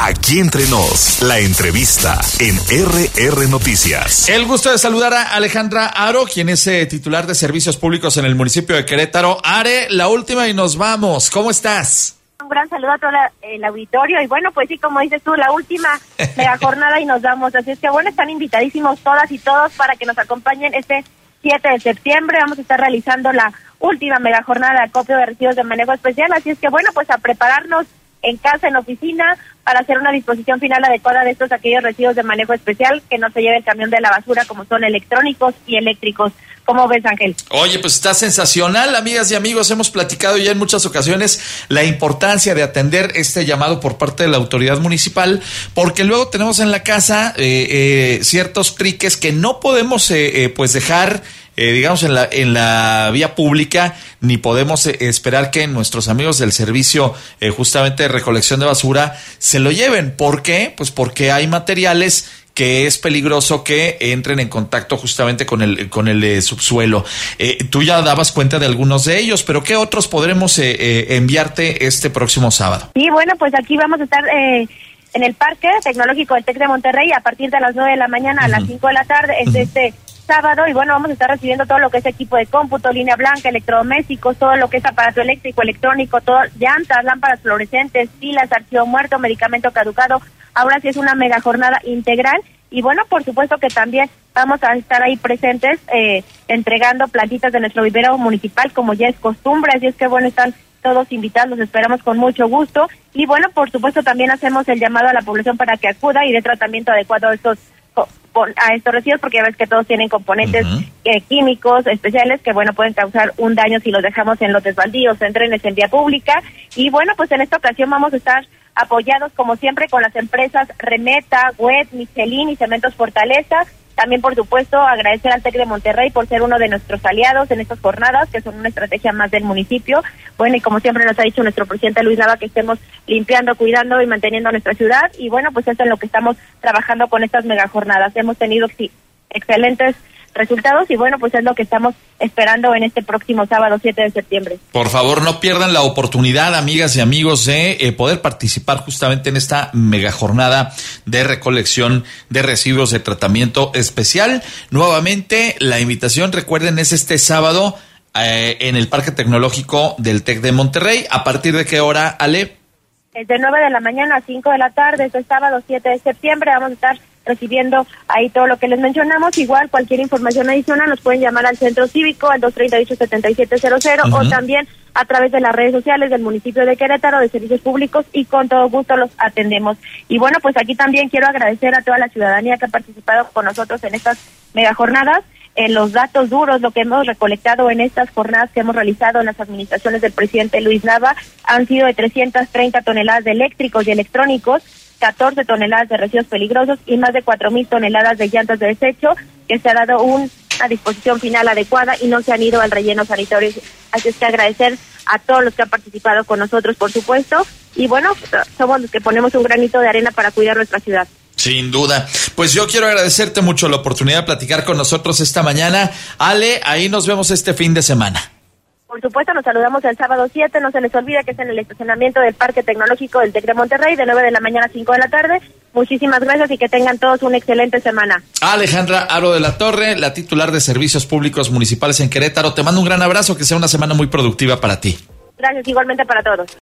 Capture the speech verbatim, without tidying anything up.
Aquí entre nos, la entrevista en R R Noticias. El gusto de saludar a Alejandra Aro, quien es eh, titular de Servicios Públicos en el municipio de Querétaro. Are, la última y nos vamos. ¿Cómo estás? Un gran saludo a todo la, el auditorio y bueno, pues sí, como dices tú, la última mega jornada y nos vamos. Así es que bueno, están invitadísimos todas y todos para que nos acompañen este siete de septiembre. Vamos a estar realizando la última mega jornada de acopio de residuos de manejo especial. Así es que bueno, pues a prepararnos en casa, en oficina, para hacer una disposición final adecuada de estos aquellos residuos de manejo especial, que no se lleve el camión de la basura, como son electrónicos y eléctricos. ¿Cómo ves, Ángel? Oye, pues está sensacional, amigas y amigos. Hemos platicado ya en muchas ocasiones la importancia de atender este llamado por parte de la autoridad municipal, porque luego tenemos en la casa eh, eh, ciertos triques que no podemos eh, eh, pues dejar Eh, digamos en la en la vía pública, ni podemos eh, esperar que nuestros amigos del servicio eh, justamente de recolección de basura se lo lleven. ¿Por qué? Pues porque hay materiales que es peligroso que entren en contacto justamente con el con el eh, subsuelo. Eh, tú ya dabas cuenta de algunos de ellos, pero ¿qué otros podremos eh, eh, enviarte este próximo sábado? Sí, bueno, pues aquí vamos a estar eh, en el Parque Tecnológico del TEC de Monterrey a partir de las nueve de la mañana a uh-huh. las cinco de la tarde. Es uh-huh. este sábado, y bueno, vamos a estar recibiendo todo lo que es equipo de cómputo, línea blanca, electrodomésticos, todo lo que es aparato eléctrico, electrónico, todo, llantas, lámparas fluorescentes, pilas, archivo muerto, medicamento caducado. Ahora sí es una mega jornada integral, y bueno, por supuesto que también vamos a estar ahí presentes eh, entregando plantitas de nuestro vivero municipal, como ya es costumbre. Así es que bueno, están todos invitados, los esperamos con mucho gusto, y bueno, por supuesto también hacemos el llamado a la población para que acuda y dé tratamiento adecuado a estos a estos residuos, porque ya ves que todos tienen componentes uh-huh. eh, químicos especiales que bueno, pueden causar un daño si los dejamos en lotes baldíos, en trenes, en vía pública. Y bueno, pues en esta ocasión vamos a estar apoyados como siempre con las empresas Remeta, Wet, Michelin y Cementos Fortaleza. También, por supuesto, agradecer al TEC de Monterrey por ser uno de nuestros aliados en estas jornadas, que son una estrategia más del municipio. Bueno, y como siempre nos ha dicho nuestro presidente Luis Nava, que estemos limpiando, cuidando y manteniendo nuestra ciudad. Y bueno, pues eso es lo que estamos trabajando con estas mega jornadas. Hemos tenido sí, excelentes resultados y bueno, pues es lo que estamos esperando en este próximo sábado siete de septiembre. Por favor, no pierdan la oportunidad, amigas y amigos, de eh, poder participar justamente en esta mega jornada de recolección de residuos de tratamiento especial. Nuevamente, la invitación, recuerden, es este sábado eh, en el Parque Tecnológico del TEC de Monterrey. ¿A partir de qué hora, Ale? Es de nueve de la mañana a cinco de la tarde, este sábado siete de septiembre. Vamos a estar recibiendo ahí todo lo que les mencionamos. Igual, cualquier información adicional nos pueden llamar al Centro Cívico al dos treinta y ocho, setenta y siete cero cero uh-huh. o también a través de las redes sociales del municipio de Querétaro, de Servicios Públicos, y con todo gusto los atendemos. Y bueno, pues aquí también quiero agradecer a toda la ciudadanía que ha participado con nosotros en estas mega jornadas. En los datos duros, lo que hemos recolectado en estas jornadas que hemos realizado en las administraciones del presidente Luis Nava, han sido de trescientas treinta toneladas de eléctricos y electrónicos, catorce toneladas de residuos peligrosos y más de cuatro mil toneladas de llantas de desecho, que se ha dado un, una disposición final adecuada y no se han ido al relleno sanitario. Así es que agradecer a todos los que han participado con nosotros, por supuesto, y bueno, somos los que ponemos un granito de arena para cuidar nuestra ciudad. Sin duda. Pues yo quiero agradecerte mucho la oportunidad de platicar con nosotros esta mañana. Ale, ahí nos vemos este fin de semana. Por supuesto, nos saludamos el sábado siete, no se les olvide que es en el estacionamiento del Parque Tecnológico del TEC de Monterrey, de nueve de la mañana a cinco de la tarde. Muchísimas gracias y que tengan todos una excelente semana. Alejandra Aro de la Torre, la titular de Servicios Públicos Municipales en Querétaro, te mando un gran abrazo, que sea una semana muy productiva para ti. Gracias, igualmente para todos.